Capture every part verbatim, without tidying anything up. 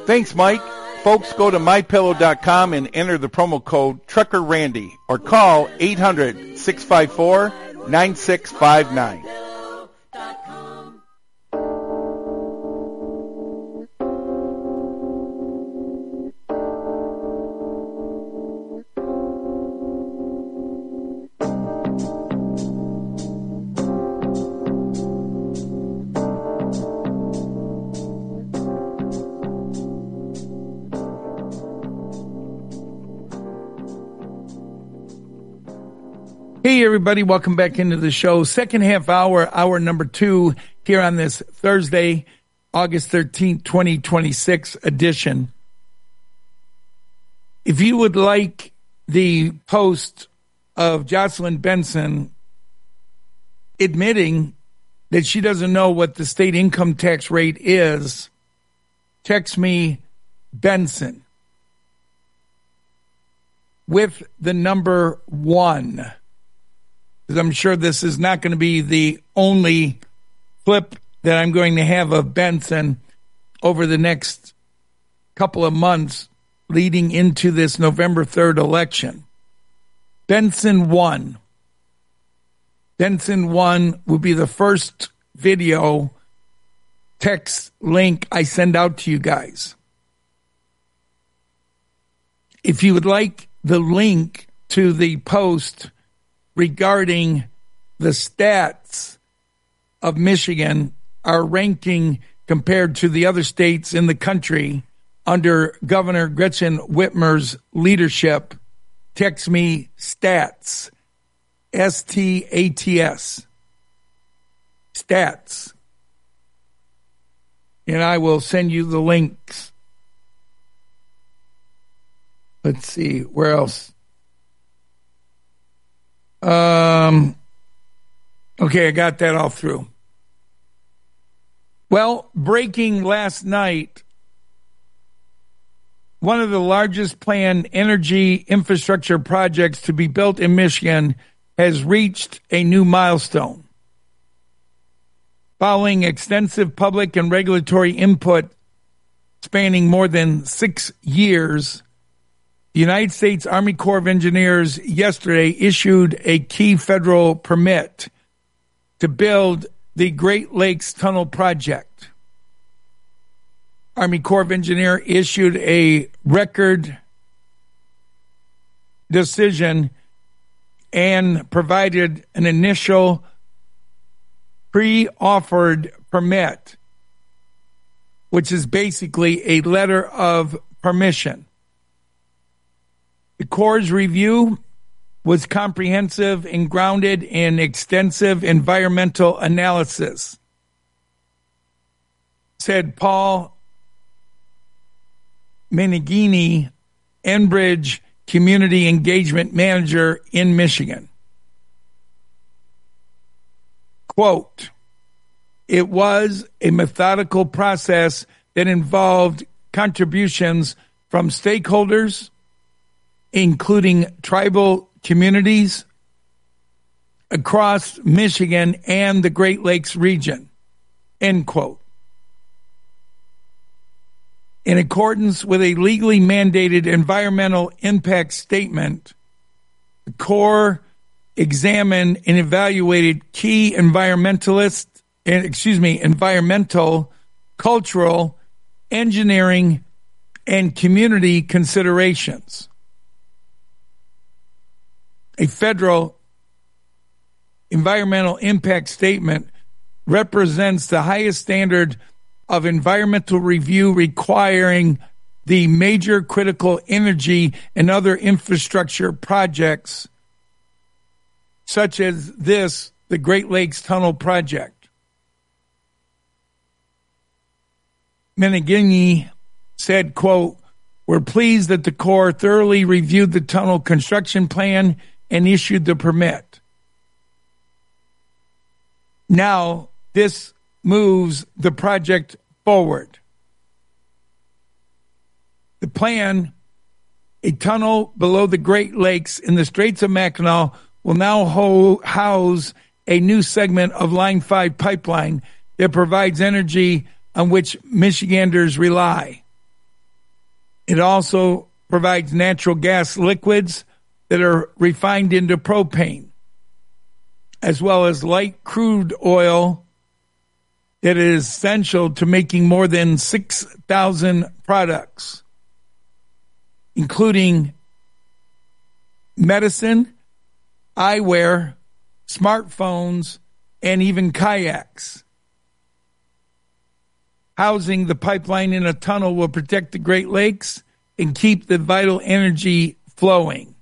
Thanks, Mike. Folks, go to my pillow dot com and enter the promo code TruckerRandy or call eight hundred, six five four, nine six five nine. Hey, everybody. Welcome back into the show. Second half hour, hour number two, here on this Thursday, August thirteenth, twenty twenty-six edition. If you would like the post of Jocelyn Benson admitting that she doesn't know what the state income tax rate is, text me Benson with the number one. I'm sure this is not going to be the only clip that I'm going to have of Benson over the next couple of months leading into this November third election. Benson one. Benson one will be the first video text link I send out to you guys. If you would like the link to the post regarding the stats of Michigan, our ranking compared to the other states in the country under Governor Gretchen Whitmer's leadership, text me stats, S T A T S, stats, and I will send you the links. Let's see, where else? Um, okay, I got that all through. Well, breaking last night, one of the largest planned energy infrastructure projects to be built in Michigan has reached a new milestone. Following extensive public and regulatory input spanning more than six years, the United States Army Corps of Engineers yesterday issued a key federal permit to build the Great Lakes Tunnel Project. Army Corps of Engineers issued a record decision and provided an initial pre-offered permit, which is basically a letter of permission. The Corps' review was comprehensive and grounded in extensive environmental analysis, said Paul Meneghini, Enbridge Community Engagement Manager in Michigan. Quote, "It was a methodical process that involved contributions from stakeholders, including tribal communities across Michigan and the Great Lakes region," end quote. In accordance with a legally mandated environmental impact statement, the Corps examined and evaluated key environmentalist, excuse me, environmental, cultural, engineering, and community considerations. A federal environmental impact statement represents the highest standard of environmental review, requiring the major critical energy and other infrastructure projects, such as this, the Great Lakes Tunnel Project. Meneghini said, quote, "We're pleased that the Corps thoroughly reviewed the tunnel construction plan and issued the permit. Now, this moves the project forward. The plan, a tunnel below the Great Lakes in the Straits of Mackinac, will now ho- house a new segment of Line five pipeline that provides energy on which Michiganders rely," It also provides natural gas liquids that are refined into propane, as well as light crude oil that is essential to making more than six thousand products, including medicine, eyewear, smartphones, and even kayaks. Housing the pipeline in a tunnel will protect the Great Lakes and keep the vital energy flowing.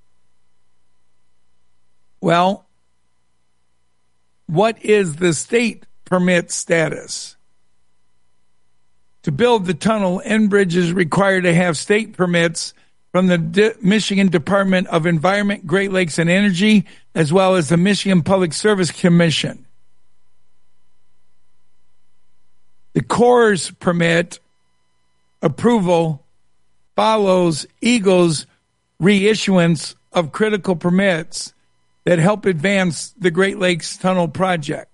Well, what is the state permit status? To build the tunnel, Enbridge is required to have state permits from the D- Michigan Department of Environment, Great Lakes, and Energy, as well as the Michigan Public Service Commission. The Corps' permit approval follows Eagle's reissuance of critical permits that help advance the Great Lakes Tunnel project.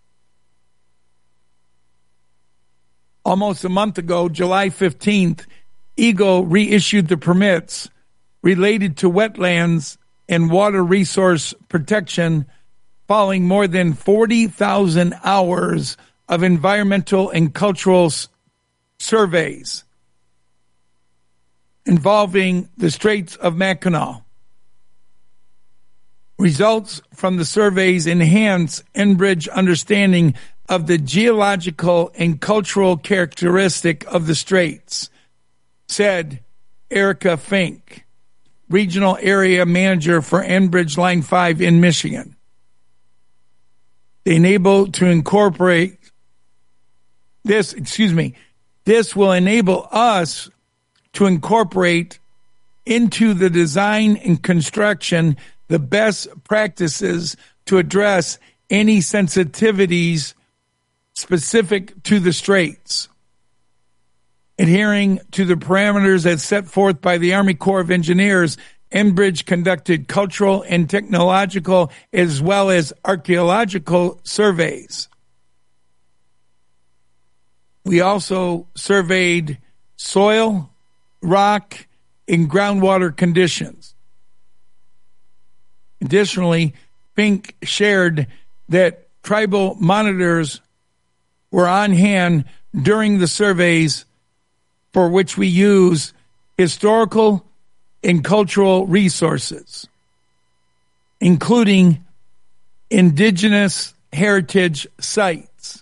Almost a month ago, July fifteenth, Eagle reissued the permits related to wetlands and water resource protection following more than forty thousand hours of environmental and cultural s- surveys involving the Straits of Mackinac. Results from the surveys enhance Enbridge understanding of the geological and cultural characteristic of the Straits, said Erica Fink, Regional Area Manager for Enbridge Line five in Michigan. They enable to incorporate this, excuse me, this will enable us to incorporate into the design and construction the best practices to address any sensitivities specific to the Straits. Adhering to the parameters as set forth by the Army Corps of Engineers, Enbridge conducted cultural and technological as well as archaeological surveys. We also surveyed soil, rock, and groundwater conditions. Additionally, Fink shared that tribal monitors were on hand during the surveys, for which we use historical and cultural resources, including indigenous heritage sites.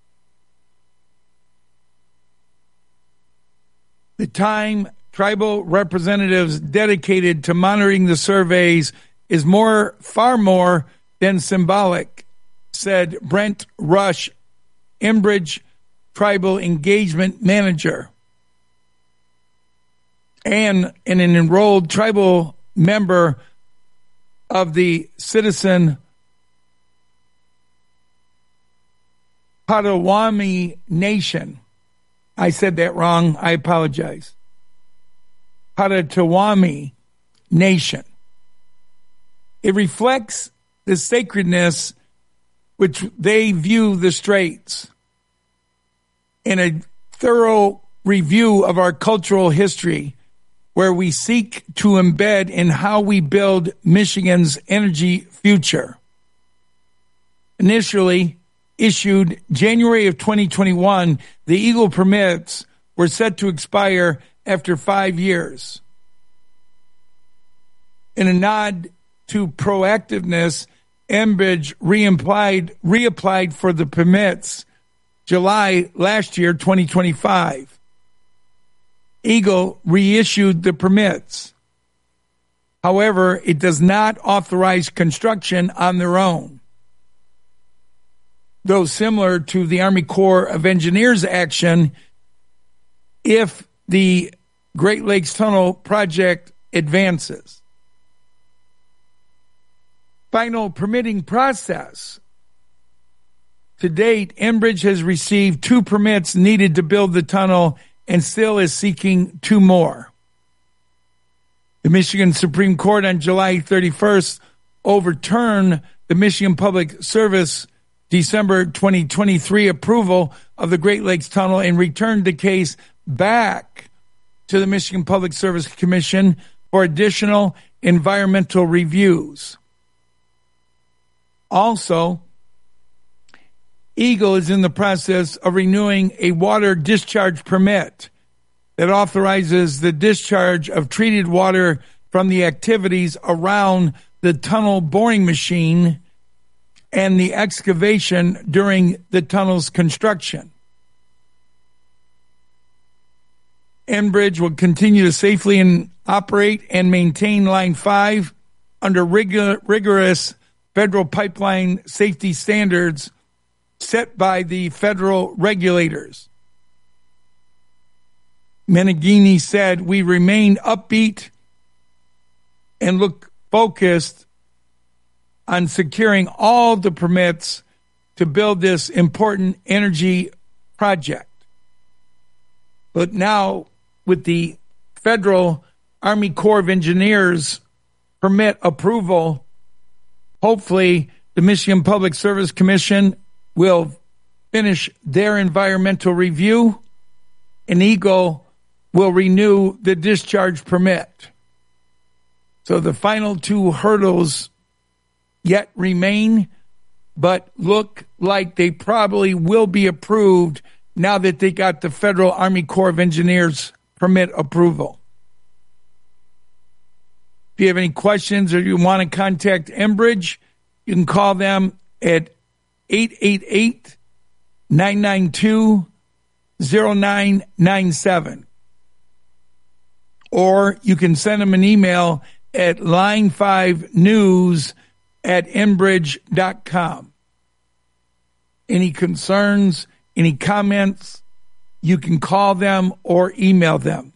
The time tribal representatives dedicated to monitoring the surveys is more, far more than symbolic, said Brent Rush, Enbridge Tribal Engagement Manager, and an enrolled tribal member of the Citizen Potawatomi Nation. I said that wrong. I apologize. Potawatomi Nation. It reflects the sacredness which they view the Straits. In a thorough review of our cultural history, where we seek to embed in how we build Michigan's energy future. Initially issued January of twenty twenty-one, the Eagle permits were set to expire after five years. In a nod to proactiveness, Enbridge reapplied, reapplied for the permits July last year, twenty twenty-five. Eagle reissued the permits. However, it does not authorize construction on their own. Though similar to the Army Corps of Engineers action, if the Great Lakes Tunnel project advances. Final permitting process. To date, Enbridge has received two permits needed to build the tunnel and still is seeking two more. The Michigan Supreme Court on July thirty-first overturned the Michigan Public Service December twenty twenty-three approval of the Great Lakes Tunnel and returned the case back to the Michigan Public Service Commission for additional environmental reviews. Also, Eagle is in the process of renewing a water discharge permit that authorizes the discharge of treated water from the activities around the tunnel boring machine and the excavation during the tunnel's construction. Enbridge will continue to safely and operate and maintain Line five under rigor, rigorous federal pipeline safety standards set by the federal regulators. Meneghini said, "We remain upbeat and look focused on securing all the permits to build this important energy project." But now, with the Federal Army Corps of Engineers permit approval, hopefully the Michigan Public Service Commission will finish their environmental review, and Eagle will renew the discharge permit. So the final two hurdles yet remain, but look like they probably will be approved now that they got the Federal Army Corps of Engineers permit approval. If you have any questions or you want to contact Enbridge, you can call them at eight eight eight, nine nine two, zero nine nine seven. Or you can send them an email at line five news at enbridge dot com. Any concerns, any comments, you can call them or email them.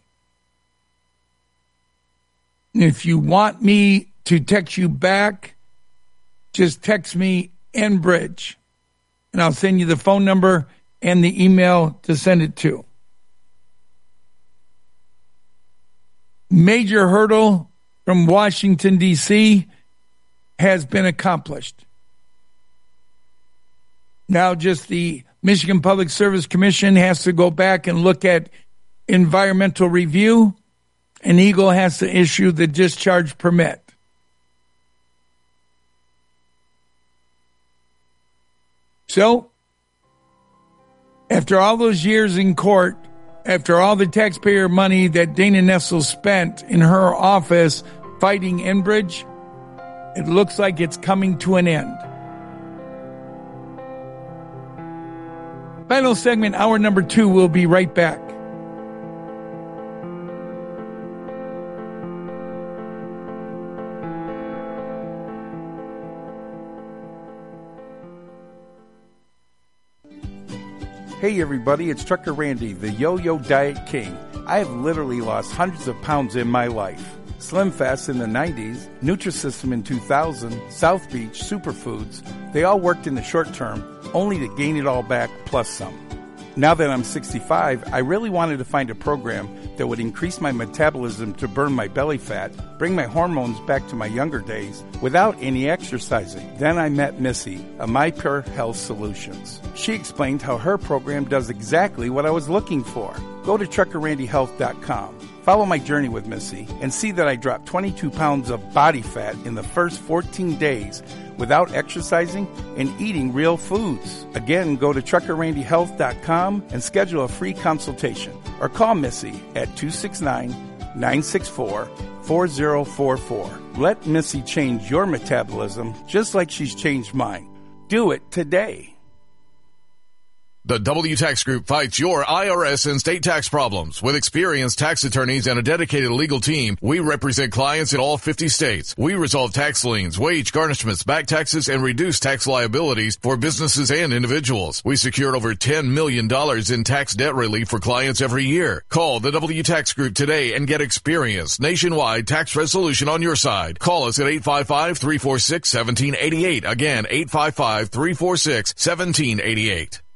If you want me to text you back, just text me Enbridge, and I'll send you the phone number and the email to send it to. Major hurdle from Washington, D C has been accomplished. Now just the Michigan Public Service Commission has to go back and look at environmental review, and Eagle has to issue the discharge permit. So, after all those years in court, after all the taxpayer money that Dana Nessel spent in her office fighting Enbridge, it looks like it's coming to an end. Final segment, hour number two, we'll be right back. Hey everybody, it's Trucker Randy, the Yo-Yo Diet King. I have literally lost hundreds of pounds in my life. Slim Fast in the nineties, Nutrisystem in two thousand, South Beach, Superfoods, they all worked in the short term, only to gain it all back plus some. Now that I'm sixty-five, I really wanted to find a program that would increase my metabolism to burn my belly fat, bring my hormones back to my younger days, without any exercising. Then I met Missy of MyPure Health Solutions. She explained how her program does exactly what I was looking for. Go to trucker randy health dot com. Follow my journey with Missy and see that I dropped twenty-two pounds of body fat in the first fourteen days without exercising and eating real foods. Again, go to trucker randy health dot com and schedule a free consultation or call Missy at two six nine, nine six four, four zero four four. Let Missy change your metabolism just like she's changed mine. Do it today. The W Tax Group fights your I R S and state tax problems. With experienced tax attorneys and a dedicated legal team, we represent clients in all fifty states. We resolve tax liens, wage garnishments, back taxes, and reduce tax liabilities for businesses and individuals. We secured over ten million dollars in tax debt relief for clients every year. Call the W Tax Group today and get experienced nationwide tax resolution on your side. Call us at eight five five, three four six, one seven eight eight. Again, eight five five, three four six, one seven eight eight.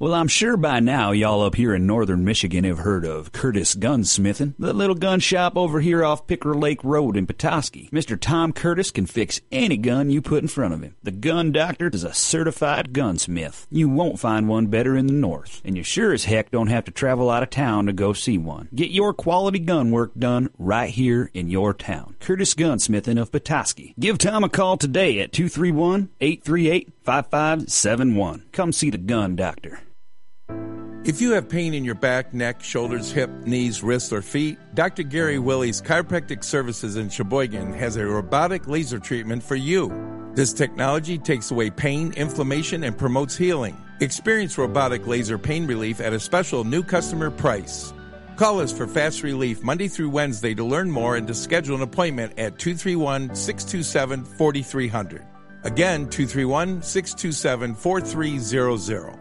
Well, I'm sure by now y'all up here in northern Michigan have heard of Curtis Gunsmithing, the little gun shop over here off Picker Lake Road in Petoskey. Mister Tom Curtis can fix any gun you put in front of him. The Gun Doctor is a certified gunsmith. You won't find one better in the north, and you sure as heck don't have to travel out of town to go see one. Get your quality gun work done right here in your town. Curtis Gunsmithing of Petoskey. Give Tom a call today at two three one, eight three eight, five five seven one. Come see the Gun Doctor. If you have pain in your back, neck, shoulders, hip, knees, wrists, or feet, Doctor Gary Willie's Chiropractic Services in Sheboygan has a robotic laser treatment for you. This technology takes away pain, inflammation, and promotes healing. Experience robotic laser pain relief at a special new customer price. Call us for fast relief Monday through Wednesday to learn more and to schedule an appointment at two three one, six two seven, four three zero zero. Again, two three one, six two seven, four three zero zero.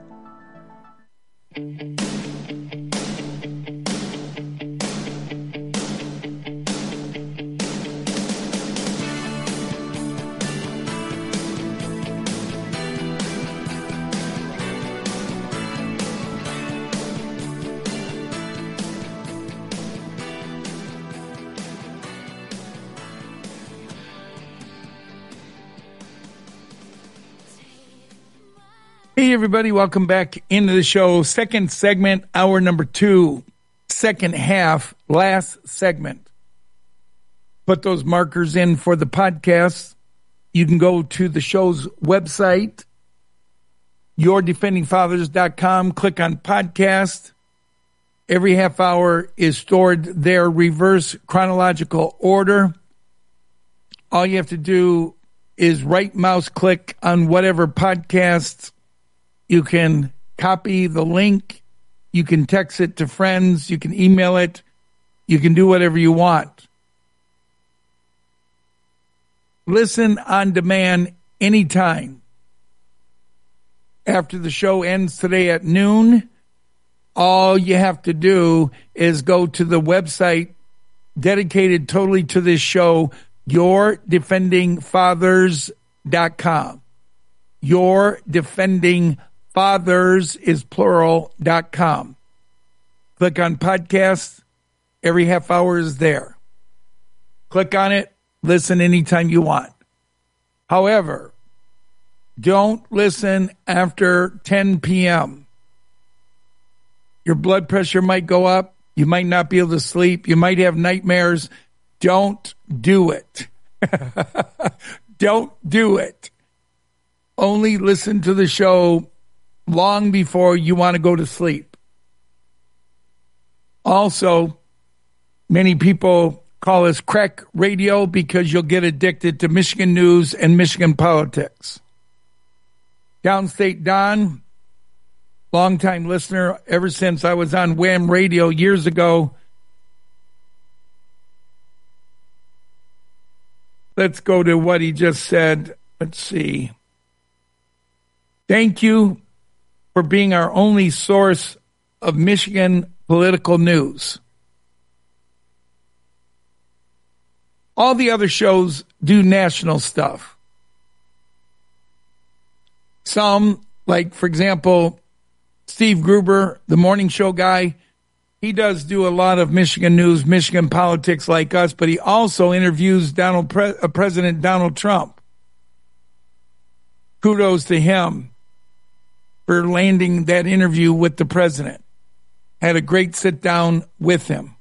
Hey, everybody. Welcome back into the show. Second segment, hour number two, second half, last segment. Put those markers in for the podcast. You can go to the show's website, your defending fathers dot com, click on podcast. Every half hour is stored there, reverse chronological order. All you have to do is right mouse click on whatever podcast. You can copy the link. You can text it to friends. You can email it. You can do whatever you want. Listen on demand anytime. After the show ends today at noon, all you have to do is go to the website dedicated totally to this show, your defending fathers dot com. Your Defending Fathers is plural dot com. Click on podcast. Every half hour is there. Click on it. Listen anytime you want. However, don't listen after ten p.m. Your blood pressure might go up. You might not be able to sleep. You might have nightmares. Don't do it. Don't do it. Only listen to the show long before you want to go to sleep. Also, many people call us crack radio because you'll get addicted to Michigan news and Michigan politics. Downstate Don, longtime listener ever since I was on Wham Radio years ago. Let's go to what he just said. Let's see. Thank you for being our only source of Michigan political news. All the other shows do national stuff. Some, like, for example, Steve Gruber, the morning show guy, he does do a lot of Michigan news, Michigan politics like us, but he also interviews Donald Pre- uh, President Donald Trump. Kudos to him for landing that interview with the president. Had a great sit down with him.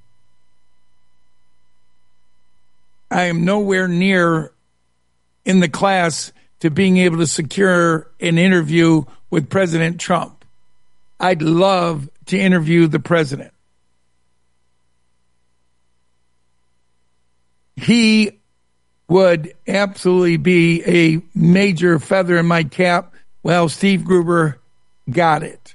I am nowhere near in the class to being able to secure an interview with President Trump. I'd love to interview the president. He would absolutely be a major feather in my cap. Well, Steve Gruber got it.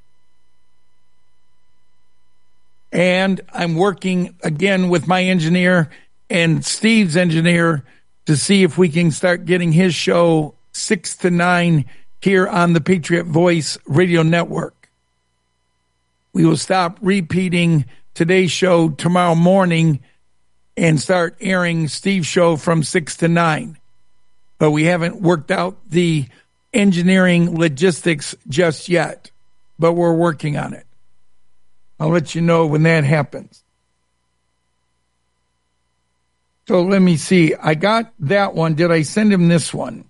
And I'm working again with my engineer and Steve's engineer to see if we can start getting his show six to nine here on the Patriot Voice Radio Network. We will stop repeating today's show tomorrow morning and start airing Steve's show from six to nine. But we haven't worked out the engineering logistics just yet. but we're working on it. I'll let you know when that happens. So let me see. I got that one. Did I send him this one?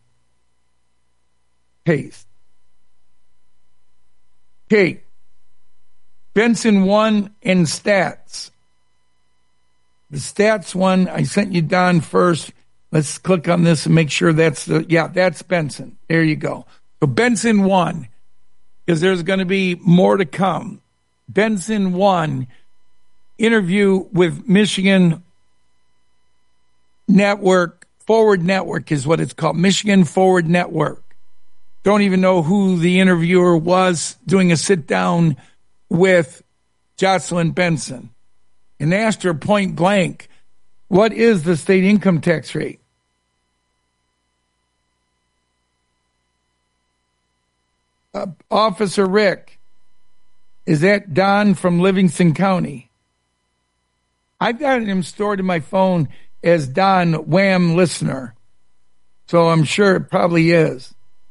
Paste. Okay. Benson one and stats. The stats one, I sent you Don first. Let's click on this and make sure that's the, yeah, that's Benson. There you go. So Benson one, because there's going to be more to come. Benson one, interview with Michigan Network, Forward Network is what it's called, Michigan Forward Network. Don't even know who the interviewer was, doing a sit-down with Jocelyn Benson. And asked her point blank, what is the state income tax rate? Uh, Officer Rick, is that Don from Livingston County? I've got him stored in my phone as Don Wham Listener, so I'm sure it probably is.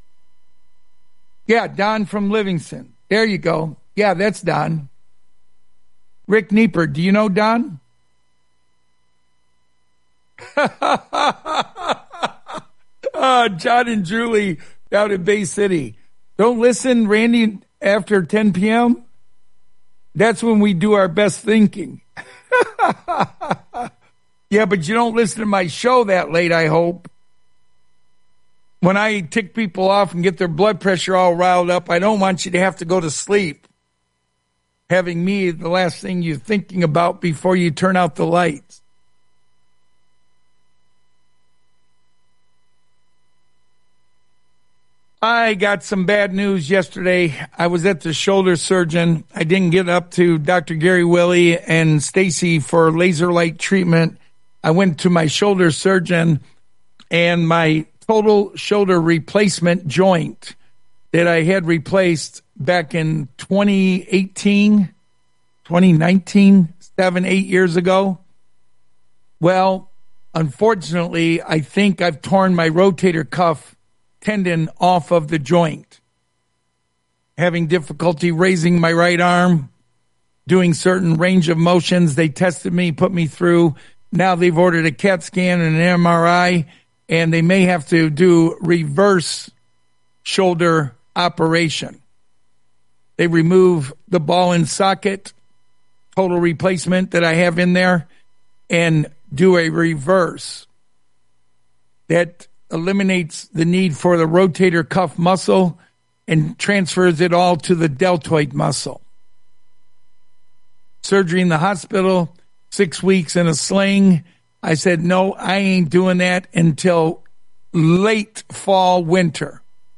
Yeah, Don from Livingston. There you go. Yeah, that's Don. Rick Nieper, do you know Don? uh, John and Julie out in Bay City. Don't listen, Randy, after ten p.m. That's when we do our best thinking. Yeah, but you don't listen to my show that late, I hope. When I tick people off and get their blood pressure all riled up, I don't want you to have to go to sleep having me the last thing you're thinking about before you turn out the lights. I got some bad news yesterday. I was at the shoulder surgeon. I didn't get up to Doctor Gary Willie and Stacy for laser light treatment. I went to my shoulder surgeon, and my total shoulder replacement joint that I had replaced back in twenty eighteen, twenty nineteen, seven, eight years ago. Well, unfortunately, I think I've torn my rotator cuff tendon off of the joint. Having difficulty raising my right arm, doing certain range of motions. They tested me, put me through. Now they've ordered a CAT scan and an M R I, and they may have to do reverse shoulder operation. They remove the ball and socket, total replacement that I have in there, and do a reverse. That eliminates the need for the rotator cuff muscle and transfers it all to the deltoid muscle. Surgery in the hospital, six weeks in a sling. I said, no, I ain't doing that until late fall, winter.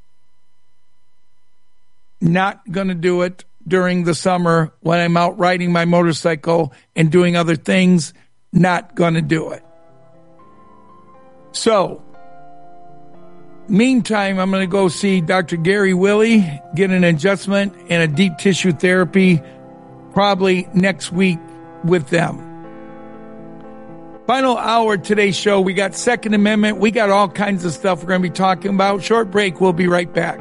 Not going to do it during the summer when I'm out riding my motorcycle and doing other things. Not going to do it. So, meantime, I'm going to go see Doctor Gary Willie, get an adjustment and a deep tissue therapy probably next week with them. Final hour of today's show. We got Second Amendment. We got all kinds of stuff we're going to be talking about. Short break. We'll be right back.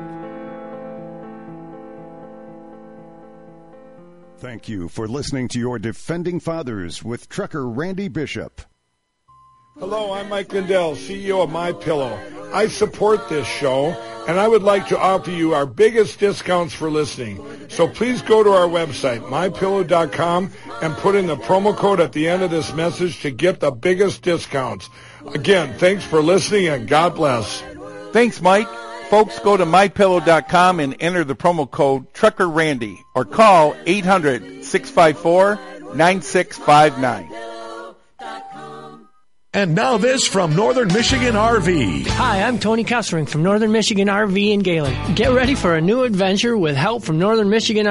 Thank you for listening to your Defending Fathers with Trucker Randy Bishop. Hello, I'm Mike Lindell, C E O of MyPillow. I support this show, and I would like to offer you our biggest discounts for listening. So please go to our website, my pillow dot com, and put in the promo code at the end of this message to get the biggest discounts. Again, thanks for listening, and God bless. Thanks, Mike. Folks, go to my pillow dot com and enter the promo code Trucker Randy or call eight hundred, six five four, nine six five nine. And now this from Northern Michigan R V. Hi, I'm Tony Kessering from Northern Michigan R V in Galen. Get ready for a new adventure with help from Northern Michigan